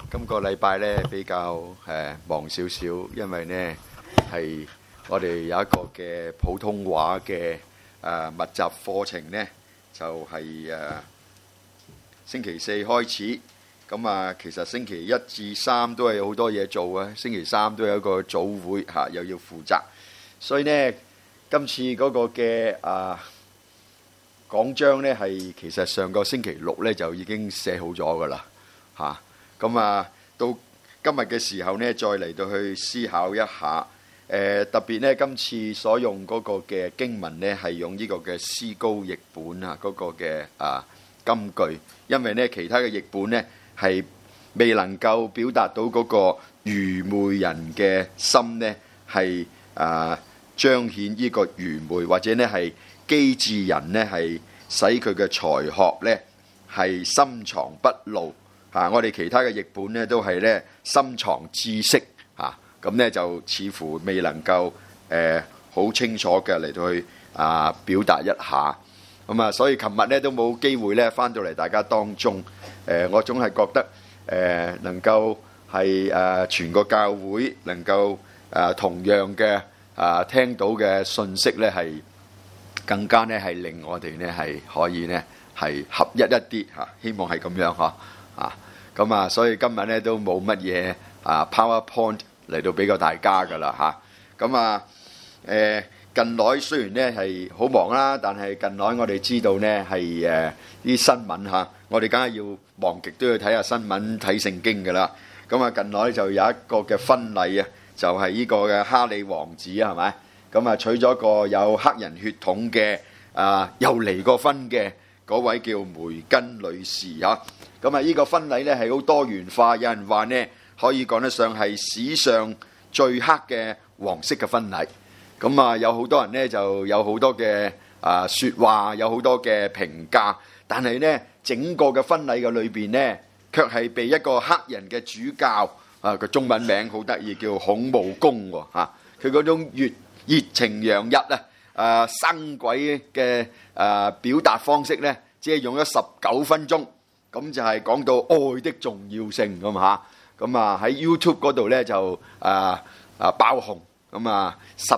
今個禮拜咧比較忙少少，因為呢係我哋有一個嘅普通話嘅密集課程呢，就係星期四開始。咁啊，其實星期一至三都係好多嘢做啊。星期三都有一個組會嚇，又要負責。所以呢，今次嗰個嘅講章呢，係其實上個星期六呢就已經寫好咗噶啦嚇。咁到今日嘅時候呢，再嚟到去思考一下。特別呢，今次所用嗰個嘅經文呢，係用呢個嘅思高譯本啊，嗰個嘅金句。因為呢，其他嘅譯本呢，係未能夠表達到嗰個愚昧人嘅心呢，係彰顯呢個愚昧，或者呢係機智人呢，係使佢嘅才學呢係深藏不露。我哋其他嘅譯本呢都係呢深藏知識咁呢就似乎未能夠好清楚嘅嚟到去表達一下。咁所以琴日呢都冇機會呢返到嚟大家當中。我總係覺得能夠係全個教會能夠同樣嘅聽到嘅信息呢，係更加呢係令我哋呢係可以呢係合一啲希望係咁樣咁所以今日呢都冇乜嘢PowerPoint 嚟到俾個大家噶啦咁近來雖然呢係好忙啦，但係近來我哋知道呢係啲新聞我哋梗係要忙極都要睇下新聞睇聖經噶啦。咁近來就有一個嘅婚禮就係呢個嘅哈利王子係咪？咁娶咗個有黑人血統嘅又離過婚嘅嗰位叫梅根女士咁呢個婚禮呢係好多元化，有人話呢可以講得上係史上最黑嘅黃色嘅婚禮。咁有好多人呢就有好多嘅説話，有好多嘅評價，但係呢整個嘅婚禮嘅裏邊呢，卻係被一個黑人嘅主教個中文名好得意，叫孔武公佢嗰種熱情洋溢生鬼嘅表達方式呢，只係用咗19分鐘。咁就係講到愛的重要性咁喺 YouTube 嗰度呢就爆紅。咁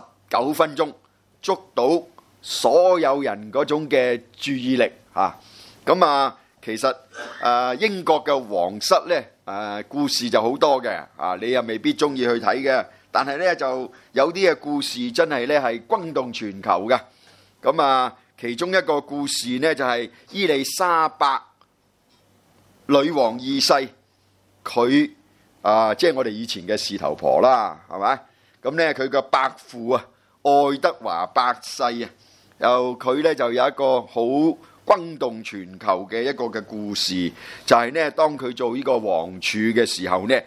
19分鐘捉到所有人嗰種嘅注意力其實英國嘅皇室呢故事就好多嘅你又未必中意去睇嘅，但係呢就有啲嘅故事真係呢係轟動全球嘅。咁其中一個故事呢就係伊麗莎白女王二世，佢即係我哋以前嘅事頭婆啦，係咪？咁呢佢嘅伯父愛德華八世佢呢就有一個好轟動全球嘅一個嘅故事，就係呢當佢做呢個王儲嘅時候呢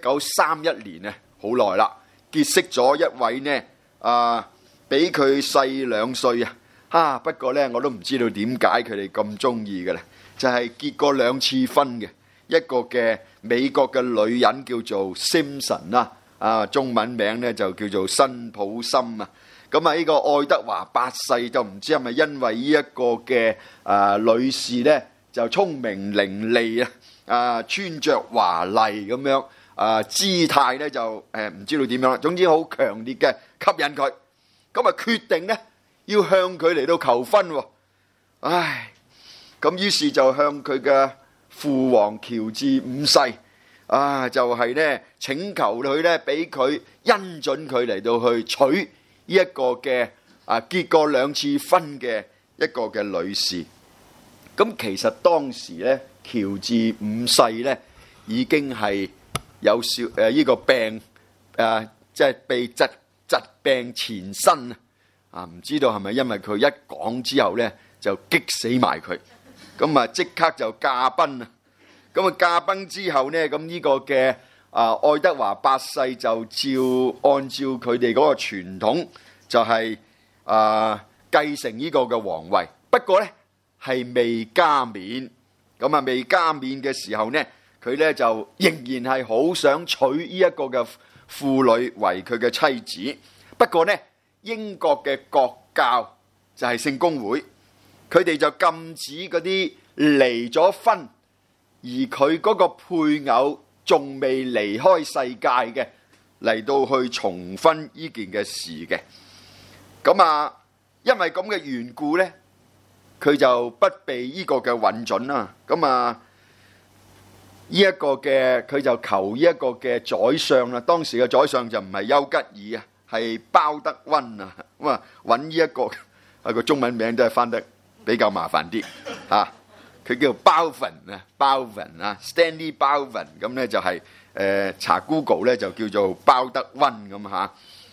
，1931年好耐啦，結識咗一位呢比佢細2歲不過呢我都唔知道點解佢哋咁中意嘅咧。就係結過2次婚嘅一個嘅美國嘅女人叫做 Simpson 啦，中文名呢就叫做辛普森咁呢個愛德華八世就唔知係咪因為呢一個嘅女士呢就聰明伶俐穿着華麗咁樣姿態呢就唔知道點樣啦。總之好強烈嘅吸引佢，咁決定呢要向佢嚟到求婚咁於是就向佢嘅父王喬治5世就係呢請求佢呢俾佢恩准佢嚟到去娶呢一個嘅結過2次婚嘅一個嘅女士。咁其實當時呢喬治5世呢已經係有呢個病即係被疾病纏身唔知道係咪因為佢一講之後呢就激死埋佢。咁即刻就駕崩啦！咁駕崩之後呢，咁呢個嘅愛德華八世就按照佢哋嗰個傳統，就係繼承呢個嘅皇位。不過呢係未加冕。咁未加冕嘅時候呢，佢呢就仍然係好想娶呢一個嘅婦女為佢嘅妻子。不過呢，英國嘅國教就係聖公會。佢哋就禁止嗰啲離咗婚而佢嗰個配偶仲未離開世界嘅，嚟到去重婚呢件嘅事嘅。咁啊，因為咁嘅緣故呢，佢就不被呢個嘅允准啦。咁啊，呢一個嘅佢就求呢一個嘅宰相啦。當時嘅宰相就唔係丘吉爾啊，係鮑德溫啊。咁啊，揾呢一個個中文名都係翻得比較麻煩啲啊。佢叫鮑文啊，鮑文啊 ，Stanley 鮑文。咁咧就係查 Google 咧就叫做鮑德溫咁嚇。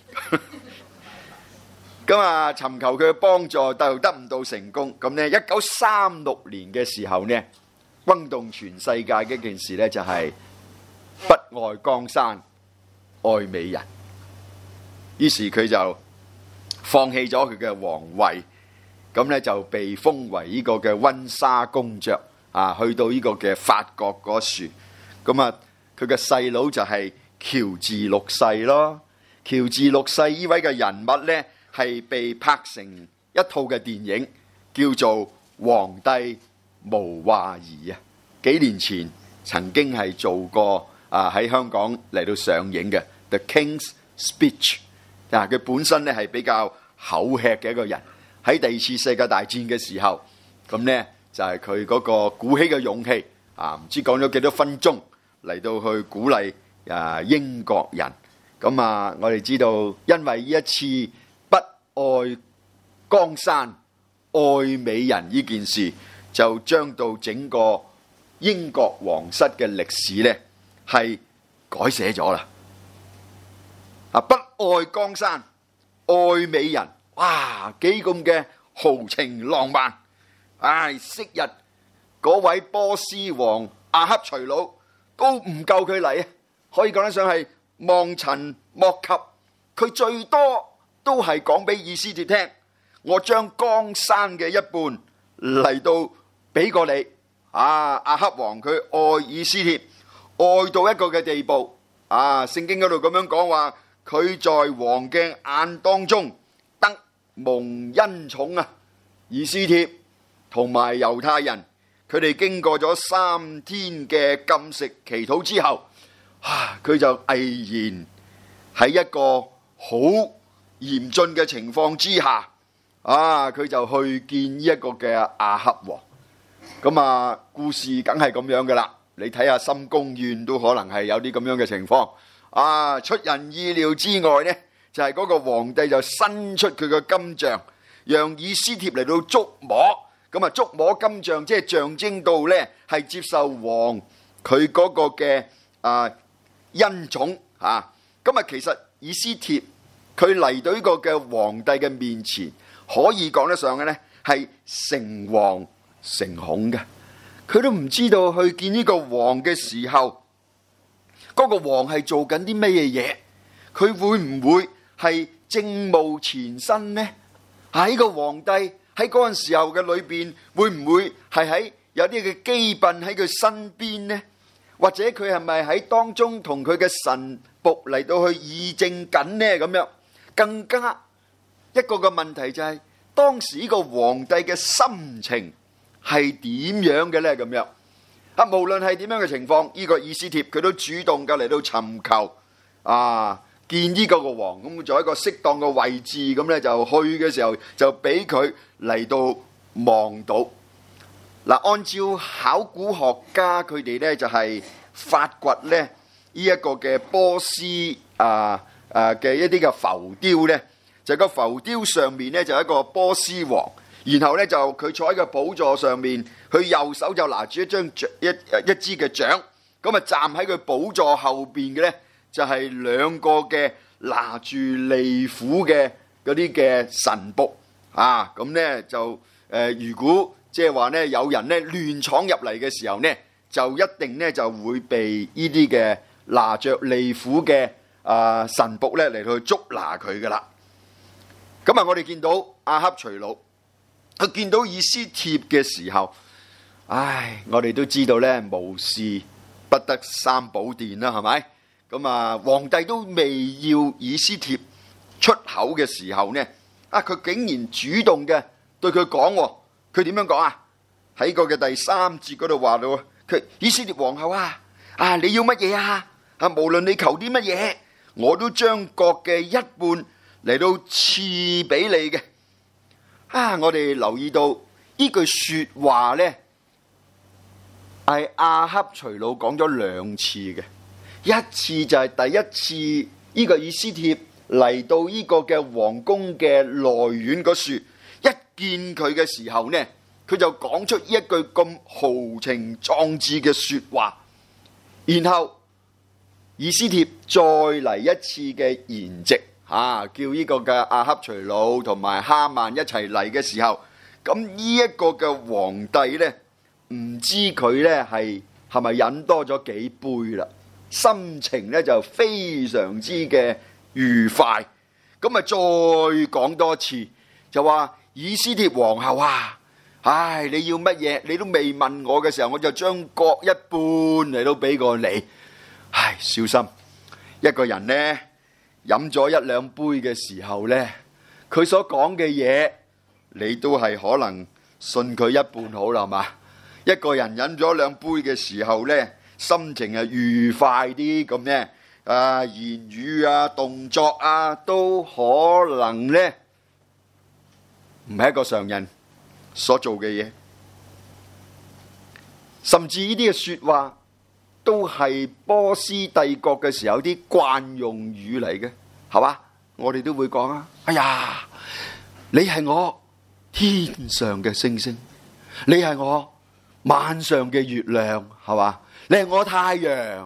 咁啊，尋求佢嘅幫助，但得唔到成功。咁呢1936年嘅時候呢，轟動全世界嘅一件事呢，就係不愛江山愛美人。於是佢就放棄咗佢嘅皇位，咁呢就被封為呢個嘅溫莎公爵啊，去到呢個嘅法國嗰處。咁啊，佢嘅細佬就係喬治六世咯。喬治六世呢位嘅人物呢，係被拍成一套嘅電影，叫做《皇帝無話兒》啊。幾年前曾經係做過喺香港嚟到上映嘅《The King's Speech》。佢本身咧係比較口吃嘅一個人，喺第二次世界大戰嘅時候，咁呢就係佢嗰個鼓起嘅勇氣啊，唔知講咗幾多分鐘嚟到去鼓勵英國人。咁啊，我哋知道因為呢一次不愛江山愛美人呢件事，就將到整個英國皇室嘅歷史呢係改寫咗啦。不愛江山愛美人，哇，幾咁嘅豪情浪漫！昔日嗰位波斯王亞哈隨魯都唔夠佢嚟啊，可以講得上係望塵莫及。佢最多都係講俾以斯帖聽，我將江山嘅一半嚟到俾過你。亞哈王佢愛以斯帖，愛到一個嘅地步。聖經嗰度咁樣講話，佢在王嘅眼當中得蒙恩寵啊！以斯帖同埋猶太人，佢哋經過咗3天嘅禁食祈禱之後，佢就毅然喺一個好嚴峻嘅情況之下，佢就去見呢一個嘅亞哈王。咁故事梗係咁樣噶啦。你睇下深宮院都可能係有啲咁樣嘅情況。出人意料之外呢，就係嗰個皇帝就伸出佢嘅金杖，讓以斯帖嚟到觸摸。咁觸摸金杖，即係象徵到呢係接受王佢嗰個嘅恩寵。其實以斯帖佢嚟到呢個嘅皇帝嘅面前，可以講得上嘅呢係誠惶誠恐嘅。佢都唔知道去見呢個王嘅時候，嗰個王係做緊啲咩嘢？佢會唔會係政務前身呢？呢個皇帝喺嗰陣時候嘅裏邊，會唔會係喺有啲嘅妃嬪喺佢身邊呢？或者佢係咪喺當中同佢嘅臣僕嚟到去議政緊呢？咁樣更加一個嘅問題就係，當時呢個皇帝嘅心情係點樣嘅呢？咁樣無論係點樣嘅情況，呢個以斯帖佢都主動嘅嚟到尋求見呢個王，咁就喺一個適當嘅位置，咁咧就去嘅時候就俾佢嚟到望到。按照考古學家佢哋咧就係發掘咧呢一個嘅波斯嘅一啲嘅浮雕咧，就個浮雕上面咧就一個波斯王，然後咧就佢坐喺個寶座上面，佢右手就拿住一支嘅杖，咁站喺佢寶座後邊嘅咧就係2個嘅拿住利斧嘅嗰啲嘅臣僕咁咧就如果即係話咧有人咧亂闖入嚟嘅時候咧，就一定咧就會被呢啲嘅拿着利斧嘅臣僕咧嚟去捉拿佢噶啦。咁我哋見到亞哈隨魯，佢見到以斯帖嘅時候，我哋都知道咧無事不得三寶殿啦，係咪？咁皇帝都未要以斯帖出口嘅時候呢，佢竟然主動嘅對佢講，佢點樣講啊？喺個嘅第3節嗰度話到，佢以斯帖皇后你要乜嘢啊？無論你求啲乜嘢，我都將國嘅一半嚟到賜俾你嘅。我哋留意到呢句說話呢，係亞哈隨魯講咗2次嘅。一次就係第一次呢個以斯帖嚟到呢個嘅皇宮嘅內院嗰處，一見佢嘅時候呢，佢就講出呢一句咁豪情壯志嘅說話。然後以斯帖再嚟一次嘅筵席，叫呢個嘅亞哈隨魯同埋哈曼一齊嚟嘅時候，咁呢一個嘅皇帝呢，唔知佢呢係咪飲多咗幾杯啦，心情呢就非常之嘅愉快。咁再講多次，就話以斯帖皇后你要乜嘢？你都未問我嘅時候，我就將各一半嚟到俾過你。小心一個人呢，飲咗1、2杯嘅時候呢，佢所講嘅嘢，你都係可能信佢一半好啦，係嘛？一個人飲咗2杯嘅時候呢，心情係愉快啲咁呢，言語動作都可能呢，唔係一個常人所做嘅嘢，甚至呢啲嘅說話都係波斯帝國嘅時候啲慣用語嚟嘅，係嘛？我哋都會講你係我天上嘅星星，你係我晚上嘅月亮，係嘛？你係我太陽，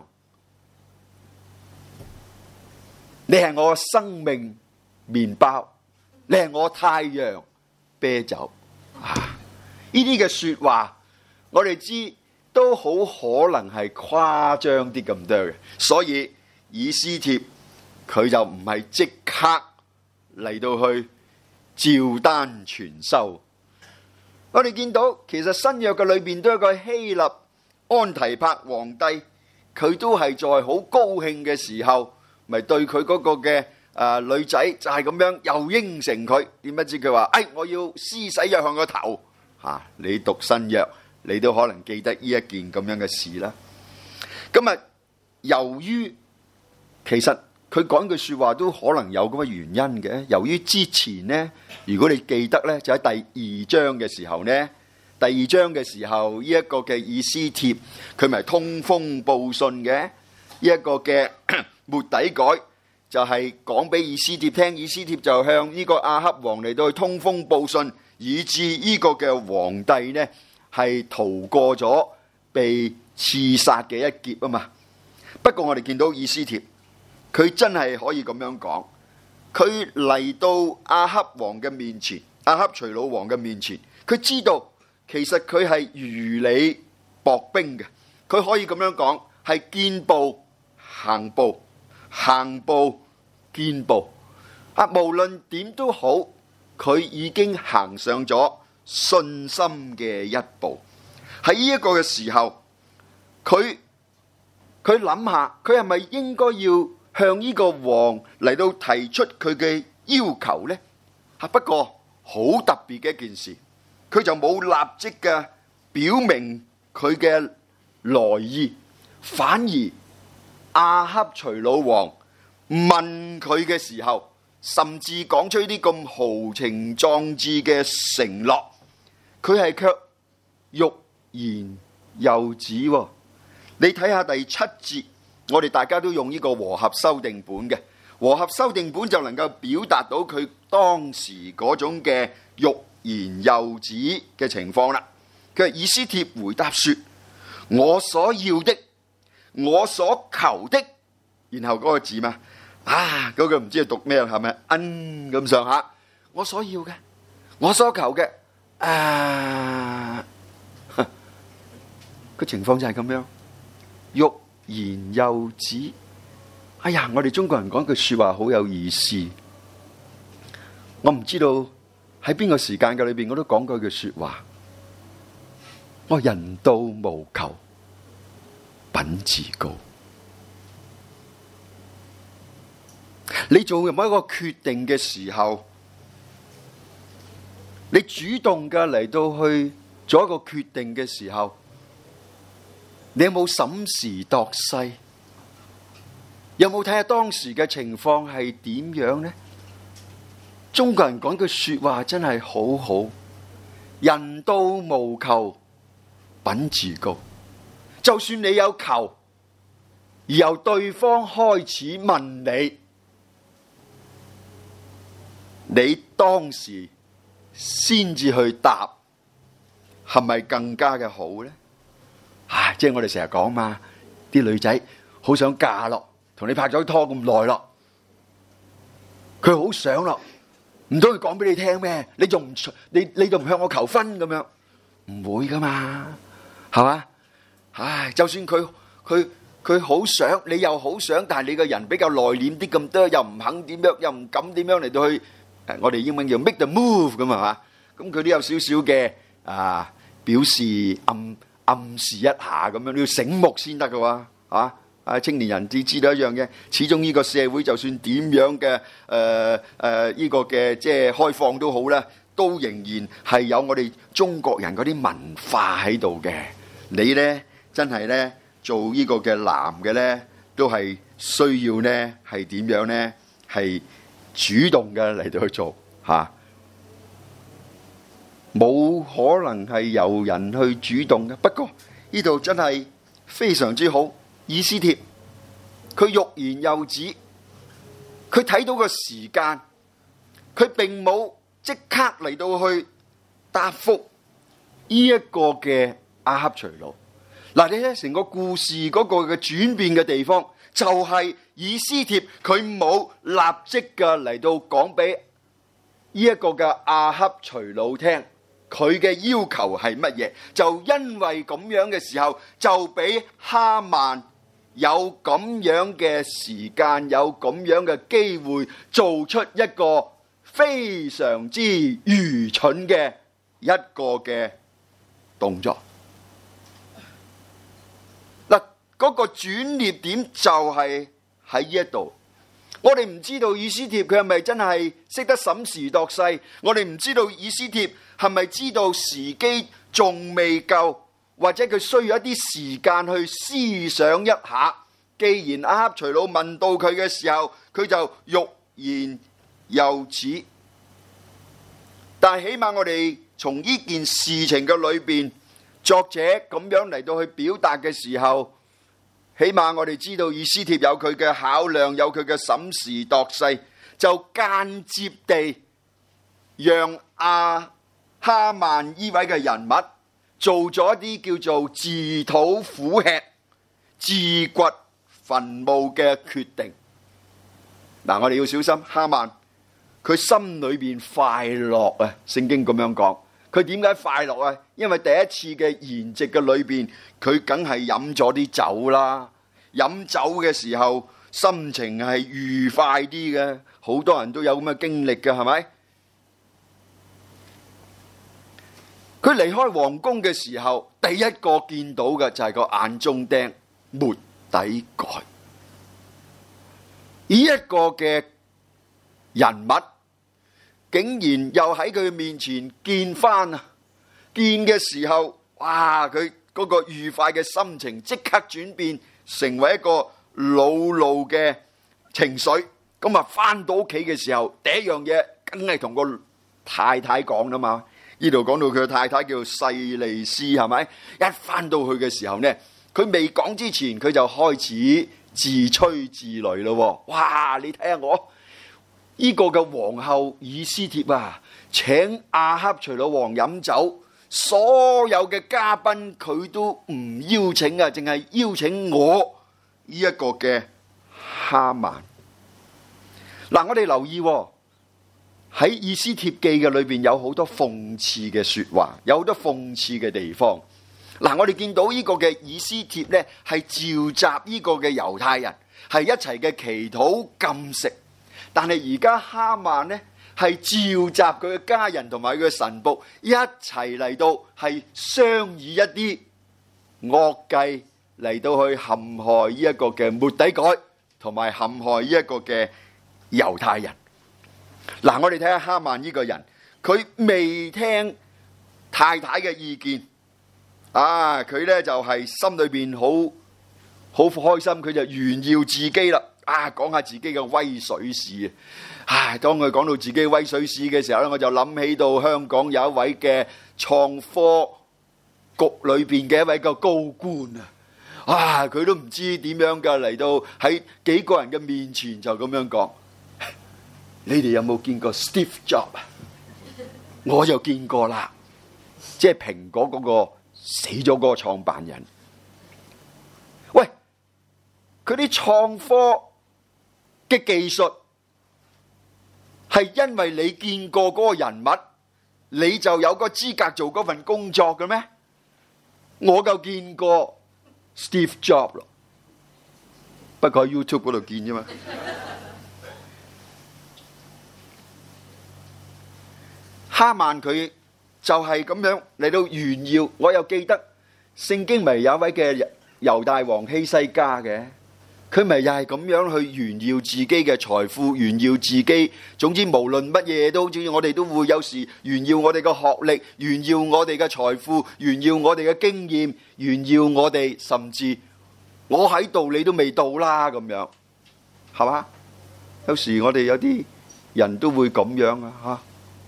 你係我生命麵包，你係我太陽啤酒。呢啲嘅說話，我哋知都好可能係誇張啲咁多嘅，所以以斯帖佢就唔係即刻嚟到去照單全收。我哋見到其實新約嘅裏邊都有一個希臘安提帕皇帝，佢都係在好高興嘅時候，咪對佢嗰個嘅女仔就係咁樣又應承佢。點不知佢話我要施洗約翰個頭。你讀新約，你都可能記得呢一件咁樣嘅事啦。咁由於其實佢講句說話都可能有咁嘅原因嘅。由於之前呢，如果你記得呢，就喺第2章嘅時候呢，第2章嘅時候呢一個嘅以斯帖，佢咪通風報信嘅。呢一個嘅末底改就係講俾以斯帖聽，以斯帖就向呢個亞哈王嚟到去通風報信，以致呢個嘅皇帝呢係逃過咗被刺殺嘅一劫啊嘛。不過我哋見到以斯帖，佢真係可以咁樣講，佢嚟到亞哈王嘅面前，亞哈隨魯王嘅面前，佢知道其實佢係如履薄冰嘅。佢可以咁樣講，係見步行步，行步見步。無論點都好，佢已經行上咗信心嘅一步。喺呢一個嘅時候，佢諗下，佢係咪應該要向呢個王嚟到提出佢嘅要求呢？不過好特別嘅一件事，佢就冇立即嘅表明佢嘅來意，反而亞哈隨魯王問佢嘅時候，甚至講出啲咁豪情壯志嘅承諾，佢係卻欲言又止。你睇下第7節，我哋大家都用呢個和合修訂本嘅，和合修訂本就能夠表達到佢當時嗰種嘅欲言又止嘅情況啦。佢話以斯帖回答說：我所要的，我所求的，然後嗰個字嘛，嗰個唔知係讀咩，係咪咁上下？我所要嘅，我所求嘅，個情況就係咁樣，欲言又止。我哋中國人講句說話好有意思，我唔知道喺邊個時間嘅裏邊我都講過句說話，我人到無求，品自高。你做任何一個決定嘅時候，你主動嘅嚟到去做一個決定嘅時候， 你有冇審時度勢？有冇睇下當時嘅情況係點樣呢？中國人講句說話真係好好，人到無求品自高。就算你有求，而由對方開始問你，你當時先至去答，係咪更加嘅好呢？即係我哋成日講嘛，啲女仔好想嫁咯，同你拍咗拖咁耐咯，佢好想咯，唔通佢講俾你聽咩？你仲唔向我求婚咁樣？唔會噶嘛，係嘛？就算佢好想，你又好想，但係你個人比較內斂啲咁多，又唔肯點樣，又唔敢點樣嚟到去，我哋英文叫 make the move 咁係嘛？咁佢都有少少嘅表示暗示一下咁樣，你要醒目先得噶喎，青年人只知道一樣嘢，始終呢個社會就算點樣嘅呢個嘅即係開放都好啦，都仍然係有我哋中國人嗰啲文化喺度嘅。你呢真係呢做呢個嘅男嘅呢，都係需要呢係點樣呢？係主動嘅嚟到去做冇可能係由人去主動嘅。不過呢度真係非常之好，以斯帖佢欲言又止，佢睇到個時間，佢並冇即刻嚟到去答覆呢一個嘅亞哈隨魯。嗱，你睇成個故事嗰個嘅轉變嘅地方，就係以斯帖佢冇立即嘅嚟到講俾呢一個嘅亞哈隨魯聽。佢嘅要求係乜嘢？就因為咁樣嘅時候，就俾哈曼有咁樣嘅時間，有咁樣嘅機會，做出一個非常之愚蠢嘅一個嘅動作。嗱，嗰個轉捩點就係喺呢一度。我哋唔知道以斯帖佢係咪真係識得審時度勢，我哋唔知道以斯帖係咪知道時機仲未夠，或者佢需要一啲時間去思想一下。既然亞哈隨魯問到佢嘅時候，佢就欲言又止。但係起碼我哋從呢件事情嘅裏邊，作者咁樣嚟到去表達嘅時候，起碼我哋知道以斯帖有佢嘅考量，有佢嘅審時度勢，就間接地讓哈曼呢位嘅人物做咗一啲叫做自討苦吃、自掘墳墓嘅決定。嗱，我哋要小心哈曼，佢心裏邊快樂啊！聖經咁樣講，佢點解快樂啊？因為第一次嘅筵席嘅裏邊，佢梗係飲咗啲酒啦。飲酒嘅時候，心情係愉快啲嘅。好多人都有咁嘅經歷嘅，係咪？佢離開皇宮嘅時候，第一個見到嘅就係個眼中釘末底改。呢一個嘅人物，竟然又喺佢面前見翻啊！見嘅時候，哇！佢嗰個愉快嘅心情即刻轉變，成為一個惱怒嘅情緒。咁啊，翻到屋企嘅時候，第一樣嘢梗係同個太太講啦嘛。呢度講到佢嘅太太叫細利斯，係咪？一翻到去嘅時候呢，佢未講之前，佢就開始自吹自擂咯。哇！你睇下我呢個嘅皇后以斯帖啊，請亞哈隨魯王飲酒，所有嘅嘉賓佢都唔邀請啊，淨係邀請我呢一個嘅哈曼。嗱，我哋留意喺以斯帖記嘅裏邊有好多諷刺嘅說話，有好多諷刺嘅地方。嗱，我哋見到呢個嘅以斯帖呢，係召集呢個嘅猶太人，係一齊嘅祈禱禁食。但係而家哈曼呢，係召集佢嘅家人同埋佢嘅臣僕一齊嚟到，係商議一啲惡計嚟到去陷害呢一個嘅末底改，同埋陷害呢一個嘅猶太人。嗱，我哋睇下哈曼呢個人，佢未聽太太嘅意見， 佢呢就係心裏邊好開心，佢就炫耀自己啦。講下自己嘅威水史啊！當佢講到自己威水史嘅時候咧，我就諗起到香港有一位嘅創科局裏邊嘅一位個高官啊！佢都唔知點樣嘅嚟到喺幾個人嘅面前就咁樣講：你哋有冇見過 Steve Jobs 啊？我就見過啦，即係蘋果嗰個死咗嗰個創辦人。喂，佢啲創科嘅技術係因為你見過嗰個人物，你就有個資格做嗰份工作嘅咩？我就見過 Steve Jobs 咯，不過喺 YouTube 嗰度見啫嘛。哈曼佢就係咁樣嚟到炫耀。我又記得聖經咪有一位嘅猶大王希西家嘅，佢咪又係咁樣去炫耀自己嘅財富，炫耀自己。總之無論乜嘢都，好似我哋都會有時炫耀我哋嘅學歷，炫耀我哋嘅財富，炫耀我哋嘅經驗，炫耀我哋，甚至我喺度你都未到啦咁樣，係嘛？有時我哋有啲人都會咁樣啊。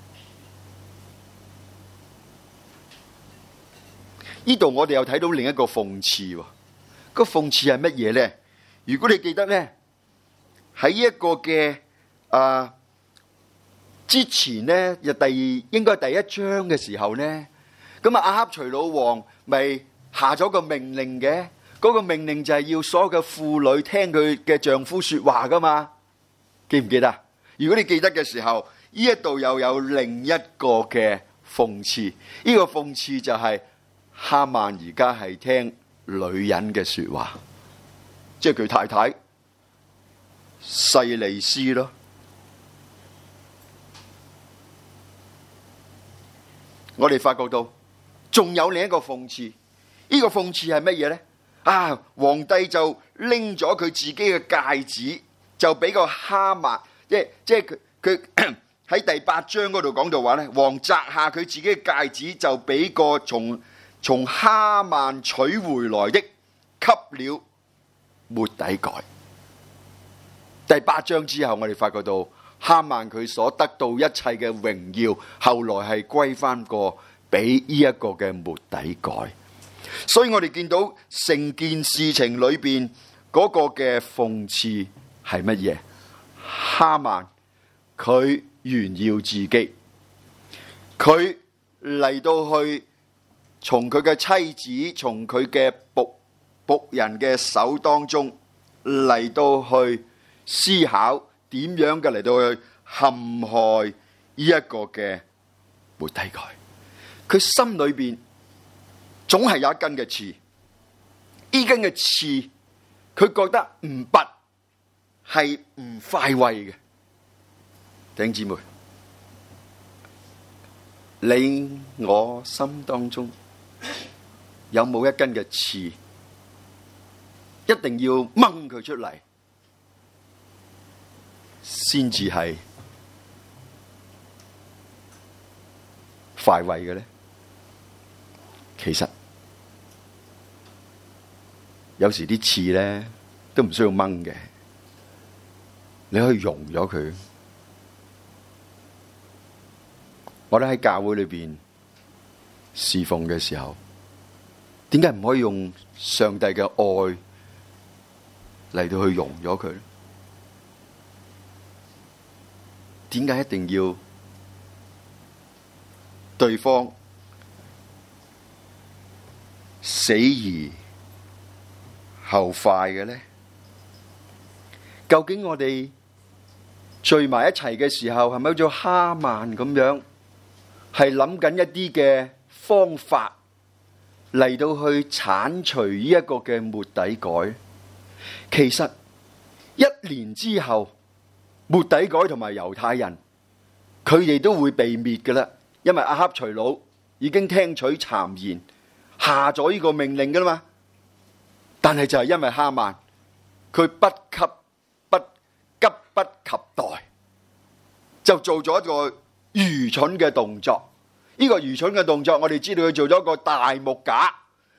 呢度我哋又睇到另一個諷刺喎。個諷刺係乜嘢呢？如果你記得呢，喺一個嘅之前呢，應該第一章嘅時候呢，咁亞哈隨魯王咪下咗個命令嘅。嗰個命令就係要所有嘅婦女聽佢嘅丈夫說話噶嘛，記唔記得？如果你記得嘅時候，呢一度又有另一個嘅諷刺。呢個諷刺就係哈曼而家係聽女人嘅說話，即係佢太太細利斯咯。我哋發覺到仲有另一個諷刺。呢個諷刺係乜嘢呢？皇帝就拎咗佢自己嘅戒指，就俾個哈曼，即係佢喺第8章嗰度講到話呢，王摘下佢自己嘅戒指，就俾個從哈曼取回來的，給了末底改。第8章之後，我哋發覺到哈曼佢所得到一切嘅榮耀，後來係歸翻過俾呢一個嘅末底改。所以我哋見到成件事情裏邊嗰個嘅諷刺係乜嘢？哈曼佢炫耀自己，佢嚟到去從佢嘅妻子，從佢嘅僕人嘅手當中嚟到去思考點樣嘅嚟到去陷害呢一個嘅末底改。佢心裏邊總係有一根嘅刺，呢根嘅刺，佢覺得唔拔係唔快慰嘅。弟兄姊妹，你我心當中有冇一根嘅刺，一定要掹佢出嚟，先至係快慰嘅呢？其實有時啲刺咧都唔需要掹嘅，你可以溶咗佢。我哋喺教會裏邊侍奉嘅時候，點解唔可以用上帝嘅愛嚟到去溶咗佢？點解一定要對方死而後快嘅呢？究竟我哋聚埋一齊嘅時候，係咪好似哈曼咁樣，係諗緊一啲嘅方法嚟到去鏟除呢一個嘅末底改？其實1年之後，末底改同埋猶太人，佢哋都會被滅㗎喇，因為亞哈隨魯已經聽取讒言，下咗呢個命令噶啦嘛。但係就係因為哈曼佢急不及待，就做咗一個愚蠢嘅動作。呢個愚蠢嘅動作，我哋知道佢做咗一個大木架，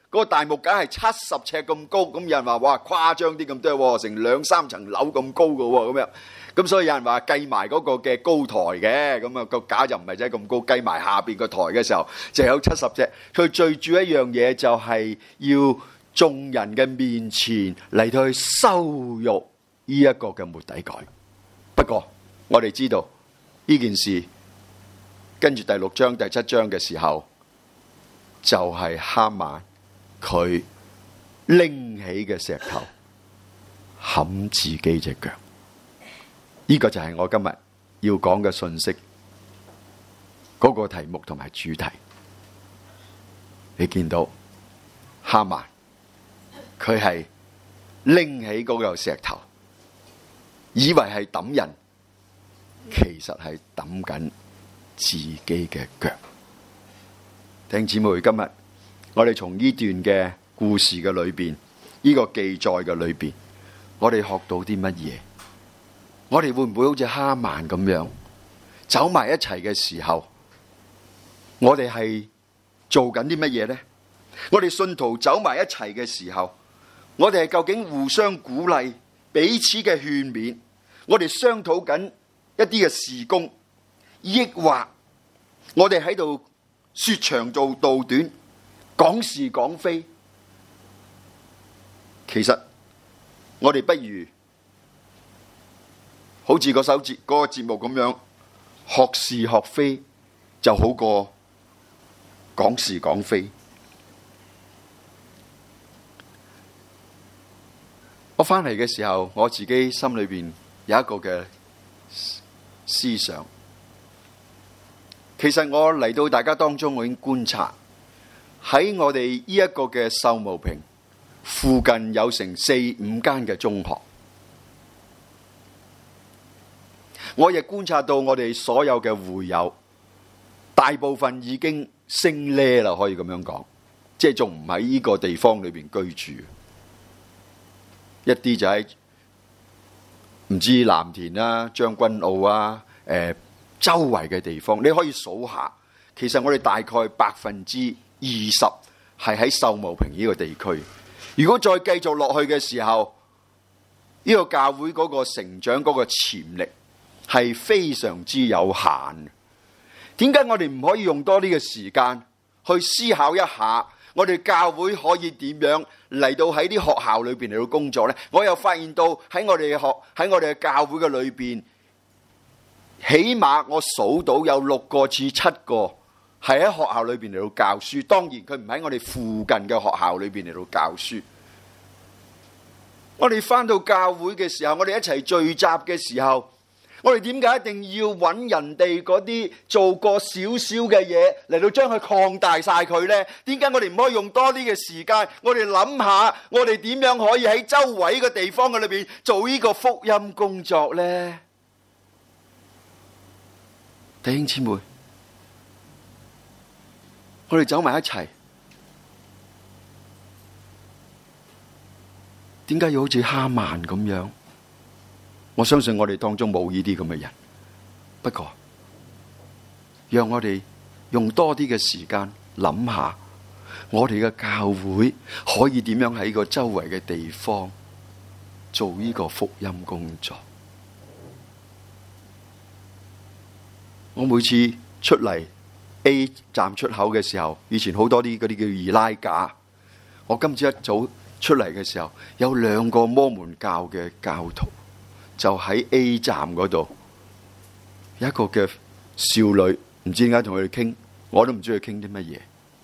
嗰個大木架係70尺咁高，咁有人話哇誇張啲咁多，成2-3層樓咁高噶喎，咁樣。咁所以有人話計埋嗰個嘅高台嘅，咁啊個架就唔係真係咁高，計埋下邊個台嘅時候就有70尺。佢最主要一樣嘢就係要眾人嘅面前嚟到去羞辱呢一個嘅末底改。不過我哋知道呢件事跟住第6章第7章嘅時候，就係哈曼佢拎起嘅石頭冚自己隻腳。呢個就係我今日要講嘅信息，嗰個題目同埋主題。你見到哈曼佢係拎起嗰嚿石頭，以為係抌人，其實係抌緊自己嘅腳。弟兄姊妹，今日我哋從呢段嘅故事嘅裏邊，呢個記載嘅裏邊，我哋學到啲乜嘢？我哋會唔會好似哈曼咁樣走埋一齊嘅時候，我哋係做緊啲乜嘢呢？我哋信徒走埋一齊嘅時候，我哋係究竟互相鼓勵、彼此嘅勸勉，我哋商討緊一啲嘅事工，抑或我哋喺度說長做道短，講是講非？其實我哋不如好似嗰個節目咁樣，學是學非就好過講是講非。我翻嚟嘅時候，我自己心裏邊有一個嘅思想。其實我嚟到大家當中，我已經觀察喺我哋呢一個嘅秀茂坪附近有成4-5間嘅中學。我亦觀察到我哋所有嘅會友，大部分已經升呢啦，可以咁樣講，即係仲唔喺呢個地方裏邊居住。一啲就喺唔知藍田啦、將軍澳啊、周圍嘅地方，你可以數下。其實我哋大概20%係喺秀茂坪呢個地區。如果再繼續落去嘅時候，呢個教會嗰個成長嗰個潛力係非常之有限。點解我哋唔可以用多啲嘅時間去思考一下，我哋教會可以點樣嚟到喺啲學校裏邊嚟到工作呢？我又發現到喺我哋嘅教會嘅裏邊，起碼我數到有6個至7個係喺學校裏邊嚟到教書。當然佢唔喺我哋附近嘅學校裏邊嚟到教書。我哋返到教會嘅時候，我哋一齊聚集嘅時候，我哋點解一定要揾人哋嗰啲做過少少嘅嘢嚟到將佢擴大晒佢呢？點解我哋唔可以用多啲嘅時間？我哋諗下，我哋點樣可以喺周圍嘅地方嘅裏邊做呢個福音工作呢？弟兄姊妹，我哋走埋一齊，點解要好似哈曼咁樣？我相信我哋當中冇呢啲咁嘅人，不過讓我哋用多啲嘅時間諗下，我哋嘅教會可以點樣喺個周圍嘅地方做呢個福音工作。我每次出嚟 A 站出口嘅時候，以前好多啲嗰啲叫易拉架。我今朝一早出嚟嘅時候，有2個摩門教嘅教徒。就喺 A 站嗰度，有一個嘅少女，唔知點解同佢哋傾，我都唔知佢傾啲乜嘢。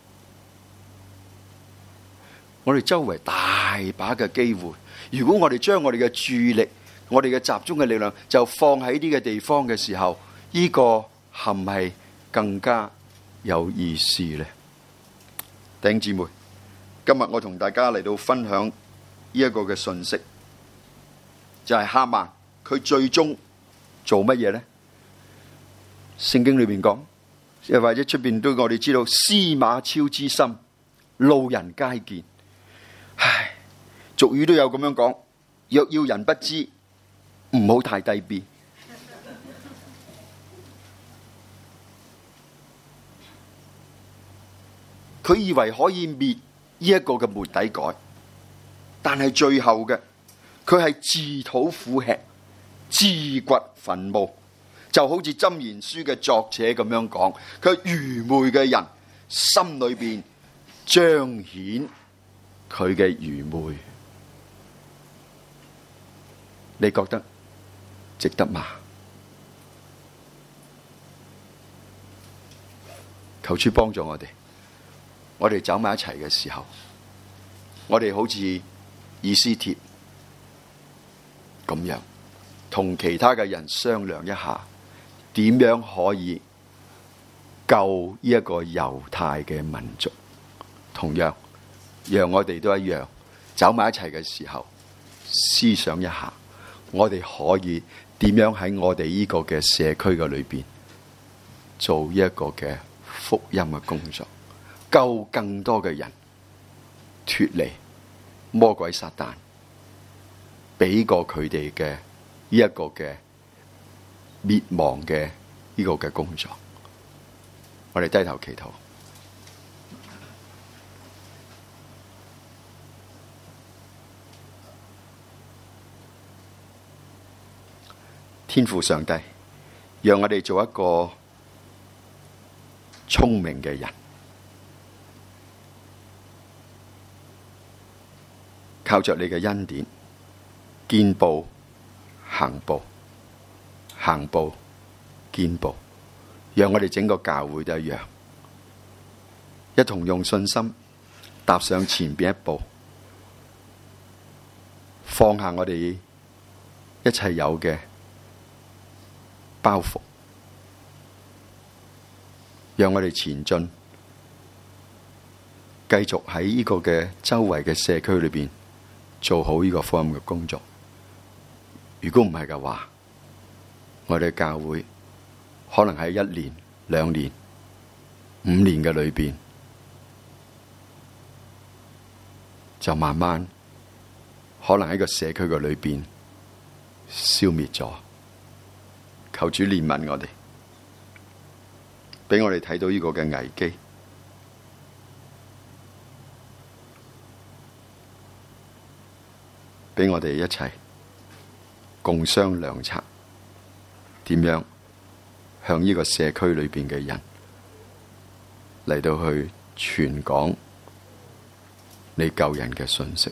我哋周圍大把嘅機會，如果我哋將我哋嘅注意力、我哋嘅集中嘅力量，就放喺呢個地方嘅時候，呢個係唔係更加有意思呢？弟兄姊妹，今日我同大家嚟到分享呢一個嘅信息，就係哈曼。佢最終做乜嘢呢？聖經裏面講，又或者出邊都我哋知道，司馬昭之心，路人皆見。唉，俗語都有咁樣講，若要人不知，唔好太低 B。佢以為可以滅呢一個嘅末底改，但係最後嘅佢係自討苦吃，自掘墳墓，就好似箴言書嘅作者咁樣講，佢愚昧嘅人心裏邊彰顯佢嘅愚昧。你覺得值得嗎？求主幫助我哋，我哋走埋一齊嘅時候，我哋好似以斯帖咁樣，同其他嘅人商量一下，點樣可以救呢一個猶太嘅民族。同樣，讓我哋都一樣，走埋一齊嘅時候，思想一下，我哋可以點樣喺我哋呢個嘅社區嘅裏邊做一個嘅福音嘅工作，救更多嘅人脫離魔鬼撒旦俾過佢哋嘅呢一個嘅滅亡嘅呢個嘅工作。我哋低頭祈禱。天父上帝，讓我哋做一個聰明嘅人，靠着你嘅恩典，見步行步，行步見步，讓我哋整個教會都一樣，一同用信心踏上前邊一步，放下我哋一切有嘅包袱，讓我哋前進，繼續喺呢個嘅周圍嘅社區裏邊做好呢個福音嘅工作。如果唔係嘅話，我哋教會可能喺1年、2年、5年嘅裏邊，就慢慢可能喺個社區嘅裏邊消滅咗。求主憐憫我哋，俾我哋睇到呢個嘅危機，俾我哋一齊共商良策，點樣向呢個社區裏邊嘅人嚟到去傳講你救人嘅信息，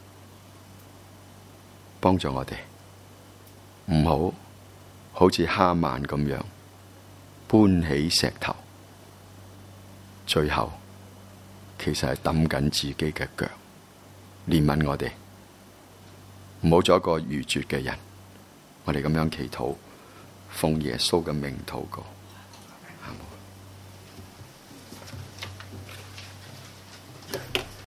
幫助我哋，唔好似哈曼咁樣搬起石頭，最後其實係抌緊自己嘅腳。憐憫我哋，唔好做一個愚拙嘅人。我哋咁樣祈禱，奉耶穌嘅名禱告。阿們。